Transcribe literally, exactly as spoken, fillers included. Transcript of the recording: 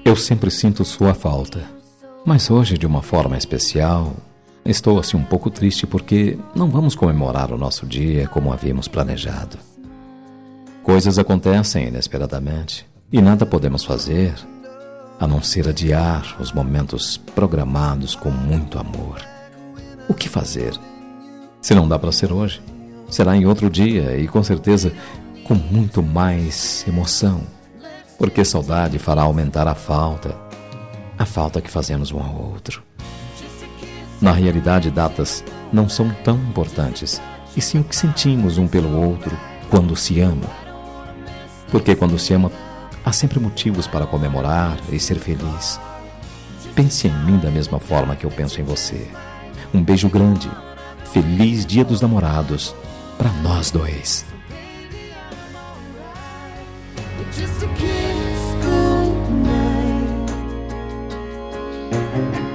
Eu sempre sinto sua falta, mas hoje, de uma forma especial, estou assim um pouco triste porque não vamos comemorar o nosso dia como havíamos planejado. Coisas acontecem inesperadamente e nada podemos fazer a não ser adiar os momentos programados com muito amor. O que fazer? Se não dá para ser hoje, será em outro dia e com certeza com muito mais emoção, porque saudade fará aumentar a falta, a falta que fazemos um ao outro. Na realidade, datas não são tão importantes, e sim o que sentimos um pelo outro quando se ama. Porque quando se ama, há sempre motivos para comemorar e ser feliz. Pense em mim da mesma forma que eu penso em você. Um beijo grande, feliz Dia dos Namorados para nós dois. Just a kiss goodnight.